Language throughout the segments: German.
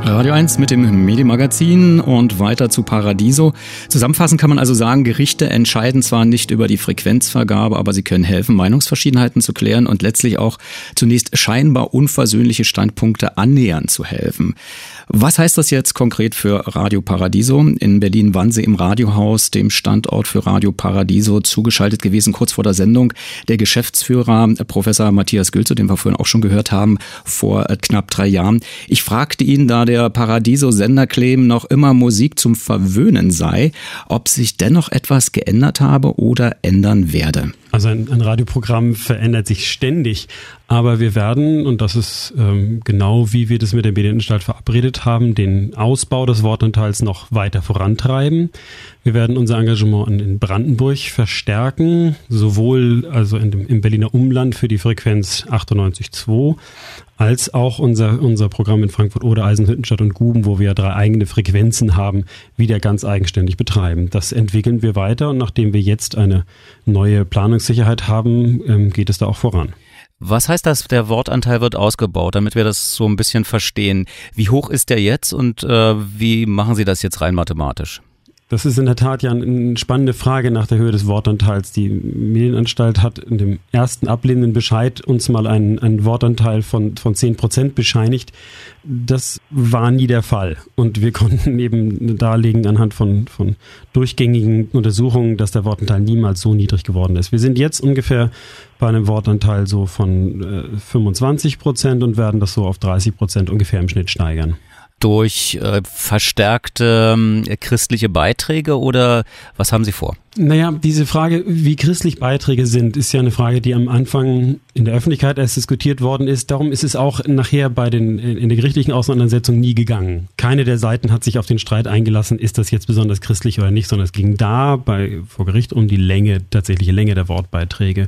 Radio 1 mit dem Medienmagazin und weiter zu Paradiso. Zusammenfassend kann man also sagen, Gerichte entscheiden zwar nicht über die Frequenzvergabe, aber sie können helfen, Meinungsverschiedenheiten zu klären und letztlich auch zunächst scheinbar unversöhnliche Standpunkte annähern zu helfen. Was heißt das jetzt konkret für Radio Paradiso? In Berlin waren Sie im Radiohaus, dem Standort für Radio Paradiso, zugeschaltet gewesen, kurz vor der Sendung. Der Geschäftsführer, Professor Matthias Gülzow, den wir vorhin auch schon gehört haben, vor knapp 3 Jahren. Ich fragte ihn, da der Paradiso-Senderclaim noch immer Musik zum Verwöhnen sei, ob sich dennoch etwas geändert habe oder ändern werde. Also ein Radioprogramm verändert sich ständig, aber wir werden, und das ist genau wie wir das mit der Medienanstalt verabredet haben, den Ausbau des Wortanteils noch weiter vorantreiben. Wir werden unser Engagement in Brandenburg verstärken, sowohl also im Berliner Umland für die Frequenz 98,2, als auch unser Programm in Frankfurt oder Eisenhüttenstadt und Guben, wo wir 3 eigene Frequenzen haben, wieder ganz eigenständig betreiben. Das entwickeln wir weiter und nachdem wir jetzt eine neue Planungssicherheit haben, geht es da auch voran. Was heißt das, der Wortanteil wird ausgebaut, damit wir das so ein bisschen verstehen? Wie hoch ist der jetzt und wie machen Sie das jetzt rein mathematisch? Das ist in der Tat ja eine spannende Frage nach der Höhe des Wortanteils. Die Medienanstalt hat in dem ersten ablehnenden Bescheid uns mal einen Wortanteil von 10% bescheinigt. Das war nie der Fall. Und wir konnten eben darlegen anhand von durchgängigen Untersuchungen, dass der Wortanteil niemals so niedrig geworden ist. Wir sind jetzt ungefähr bei einem Wortanteil so von 25% und werden das so auf 30% ungefähr im Schnitt steigern. Durch verstärkte christliche Beiträge oder was haben Sie vor? Naja, diese Frage, wie christlich Beiträge sind, ist ja eine Frage, die am Anfang in der Öffentlichkeit erst diskutiert worden ist. Darum ist es auch nachher in der gerichtlichen Auseinandersetzung nie gegangen. Keine der Seiten hat sich auf den Streit eingelassen, ist das jetzt besonders christlich oder nicht, sondern es ging vor Gericht um die tatsächliche Länge der Wortbeiträge.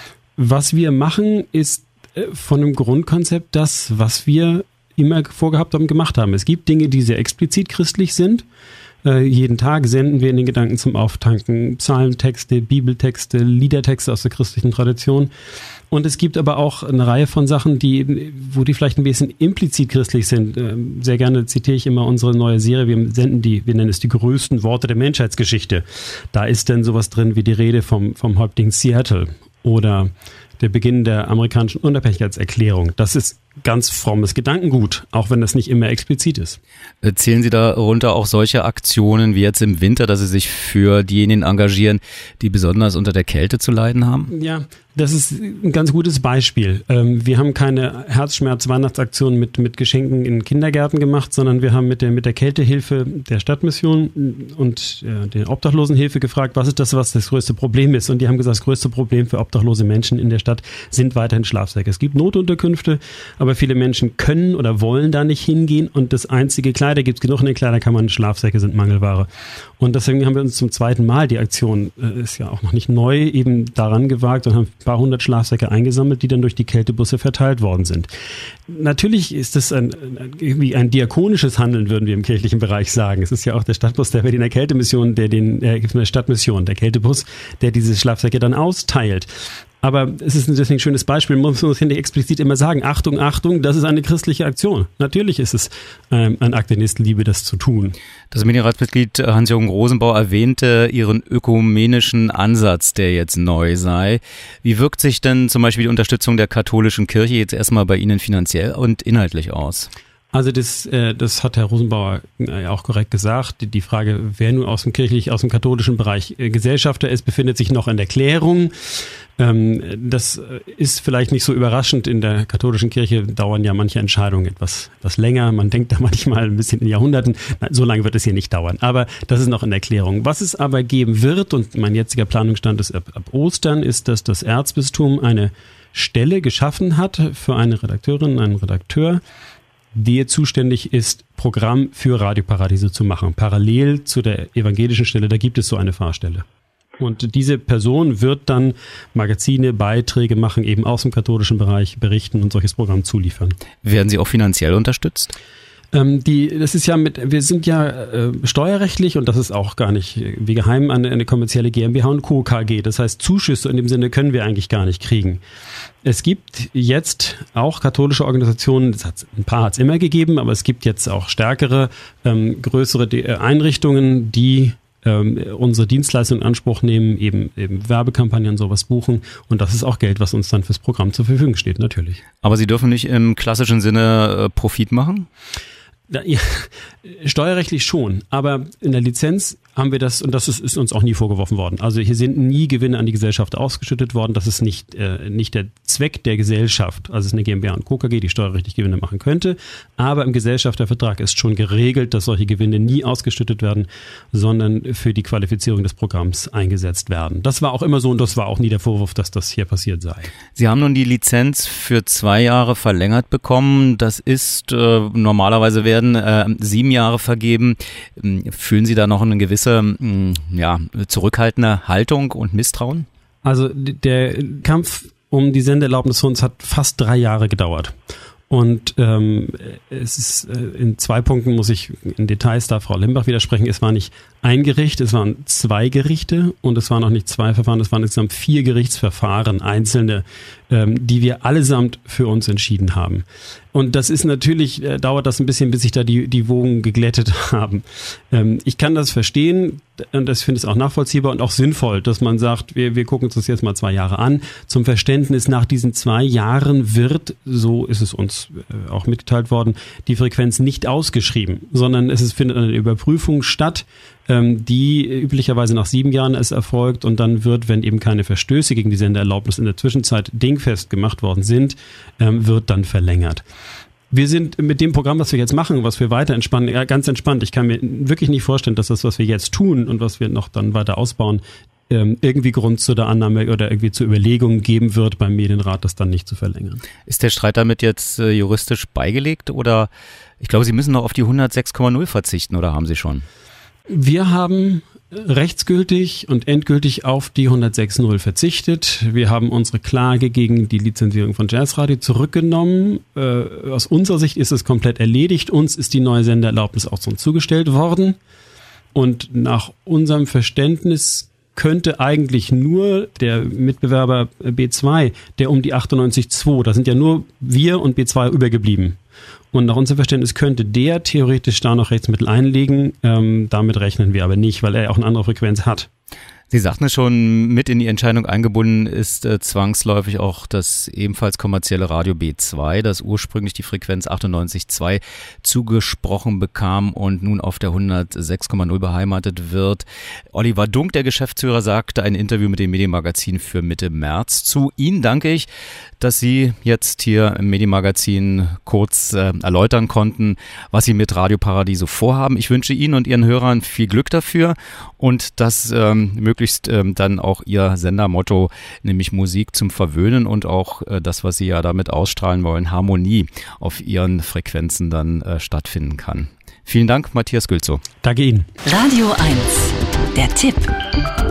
Was wir machen, ist von einem Grundkonzept das, was wir immer vorgehabt haben, gemacht haben. Es gibt Dinge, die sehr explizit christlich sind. Jeden Tag senden wir in den Gedanken zum Auftanken Psalmtexte, Bibeltexte, Liedertexte aus der christlichen Tradition. Und es gibt aber auch eine Reihe von Sachen, wo die vielleicht ein bisschen implizit christlich sind. Sehr gerne zitiere ich immer unsere neue Serie. Wir nennen es die größten Worte der Menschheitsgeschichte. Da ist dann sowas drin wie die Rede vom Häuptling Seattle oder der Beginn der amerikanischen Unabhängigkeitserklärung. Das ist ganz frommes Gedankengut, auch wenn das nicht immer explizit ist. Zählen Sie darunter auch solche Aktionen wie jetzt im Winter, dass Sie sich für diejenigen engagieren, die besonders unter der Kälte zu leiden haben? Ja, das ist ein ganz gutes Beispiel. Wir haben keine Herzschmerz-Weihnachtsaktion mit Geschenken in Kindergärten gemacht, sondern wir haben mit der Kältehilfe der Stadtmission und der Obdachlosenhilfe gefragt, was ist das größte Problem ist. Und die haben gesagt, das größte Problem für obdachlose Menschen in der Stadt sind weiterhin Schlafsäcke. Es gibt Notunterkünfte, aber viele Menschen können oder wollen da nicht hingehen und das einzige Kleider, gibt es genug in den Kleiderkammern, Schlafsäcke sind Mangelware. Und deswegen haben wir uns zum 2. Mal, die Aktion ist ja auch noch nicht neu, eben daran gewagt und haben ein paar 100 Schlafsäcke eingesammelt, die dann durch die Kältebusse verteilt worden sind. Natürlich ist das irgendwie ein diakonisches Handeln, würden wir im kirchlichen Bereich sagen. Es ist ja auch der Stadtbus der Berliner Kältemission, der Stadtmission, der Kältebus, der diese Schlafsäcke dann austeilt. Aber es ist deswegen ein schönes Beispiel, man muss nicht explizit immer sagen, Achtung, Achtung, das ist eine christliche Aktion. Natürlich ist es ein Akt der Nächstenliebe, das zu tun. Das Medienratsmitglied Hans-Jürgen Rosenbauer erwähnte Ihren ökumenischen Ansatz, der jetzt neu sei. Wie wirkt sich denn zum Beispiel die Unterstützung der katholischen Kirche jetzt erstmal bei Ihnen finanziell und inhaltlich aus? Also das hat Herr Rosenbauer auch korrekt gesagt. Die Frage, wer nun aus dem katholischen Bereich Gesellschafter ist, befindet sich noch in der Klärung. Das ist vielleicht nicht so überraschend. In der katholischen Kirche dauern ja manche Entscheidungen etwas länger. Man denkt da manchmal ein bisschen in Jahrhunderten. So lange wird es hier nicht dauern. Aber das ist noch in der Klärung. Was es aber geben wird, und mein jetziger Planungsstand ist ab Ostern, ist, dass das Erzbistum eine Stelle geschaffen hat für eine Redakteurin, einen Redakteur, der zuständig ist, Programm für Radio Paradiso zu machen. Parallel zu der evangelischen Stelle, da gibt es so eine Pfarrstelle. Und diese Person wird dann Magazine, Beiträge machen, eben aus dem katholischen Bereich berichten und solches Programm zuliefern. Werden Sie auch finanziell unterstützt? Das ist ja wir sind ja steuerrechtlich, und das ist auch gar nicht wie geheim, eine kommerzielle GmbH und Co. KG. Das heißt, Zuschüsse in dem Sinne können wir eigentlich gar nicht kriegen. Es gibt jetzt auch katholische Organisationen, ein paar hat es immer gegeben, aber es gibt jetzt auch stärkere, größere Einrichtungen, die unsere Dienstleistung in Anspruch nehmen, eben Werbekampagnen und sowas buchen. Und das ist auch Geld, was uns dann fürs Programm zur Verfügung steht, natürlich. Aber Sie dürfen nicht im klassischen Sinne Profit machen? Ja, steuerrechtlich schon, aber in der Lizenz haben wir das, und das ist uns auch nie vorgeworfen worden. Also hier sind nie Gewinne an die Gesellschaft ausgeschüttet worden. Das ist nicht der Zweck der Gesellschaft. Also es ist eine GmbH und Co. KG, die steuerrechtlich Gewinne machen könnte. Aber im Gesellschaftervertrag ist schon geregelt, dass solche Gewinne nie ausgeschüttet werden, sondern für die Qualifizierung des Programms eingesetzt werden. Das war auch immer so, und das war auch nie der Vorwurf, dass das hier passiert sei. Sie haben nun die Lizenz für 2 Jahre verlängert bekommen. Das ist normalerweise werden 7 Jahre vergeben. Fühlen Sie da noch eine gewisse zurückhaltende Haltung und Misstrauen? Also der Kampf um die Sendeerlaubnis für uns hat fast 3 Jahre gedauert. Und es ist in 2 Punkten, muss ich in Details da Frau Limbach widersprechen. Es war nicht ein Gericht, es waren 2 Gerichte, und es waren auch nicht 2 Verfahren, es waren insgesamt 4 Gerichtsverfahren, einzelne, die wir allesamt für uns entschieden haben. Und das ist natürlich, dauert das ein bisschen, bis sich da die Wogen geglättet haben. Ich kann das verstehen, und ich finde es auch nachvollziehbar und auch sinnvoll, dass man sagt, wir gucken uns das jetzt mal 2 Jahre an. Zum Verständnis, nach diesen 2 Jahren wird, so ist es uns auch mitgeteilt worden, die Frequenz nicht ausgeschrieben, sondern findet eine Überprüfung statt, die üblicherweise nach 7 Jahren erfolgt, und dann wird, wenn eben keine Verstöße gegen die Sendeerlaubnis in der Zwischenzeit dingfest gemacht worden sind, wird dann verlängert. Wir sind mit dem Programm, was wir jetzt machen, was wir weiter entspannen, ganz entspannt. Ich kann mir wirklich nicht vorstellen, dass das, was wir jetzt tun und was wir noch dann weiter ausbauen, irgendwie Grund zu der Annahme oder irgendwie zur Überlegung geben wird beim Medienrat, das dann nicht zu verlängern. Ist der Streit damit jetzt juristisch beigelegt, oder ich glaube, Sie müssen noch auf die 106,0 verzichten, oder haben Sie schon? Wir haben rechtsgültig und endgültig auf die 106.0 verzichtet. Wir haben unsere Klage gegen die Lizenzierung von Jazzradio zurückgenommen. Aus unserer Sicht ist es komplett erledigt. Uns ist die neue Sendeerlaubnis auch schon zugestellt worden. Und nach unserem Verständnis könnte eigentlich nur der Mitbewerber B2, der um die 98.2, da sind ja nur wir und B2 übergeblieben. Und nach unserem Verständnis könnte der theoretisch da noch Rechtsmittel einlegen. Damit rechnen wir aber nicht, weil er auch eine andere Frequenz hat. Sie sagten es schon, mit in die Entscheidung eingebunden ist zwangsläufig auch das ebenfalls kommerzielle Radio B2, das ursprünglich die Frequenz 98,2 zugesprochen bekam und nun auf der 106,0 beheimatet wird. Oliver Dunk, der Geschäftsführer, sagte ein Interview mit dem Medienmagazin für Mitte März zu. Ihnen danke ich, dass Sie jetzt hier im Medienmagazin kurz erläutern konnten, was Sie mit Radio Paradiso vorhaben. Ich wünsche Ihnen und Ihren Hörern viel Glück dafür und dass möglichst dann auch Ihr Sendermotto, nämlich Musik zum Verwöhnen und auch das, was Sie ja damit ausstrahlen wollen, Harmonie auf Ihren Frequenzen dann stattfinden kann. Vielen Dank, Matthias Gülzow. Danke Ihnen. Radio 1, der Tipp.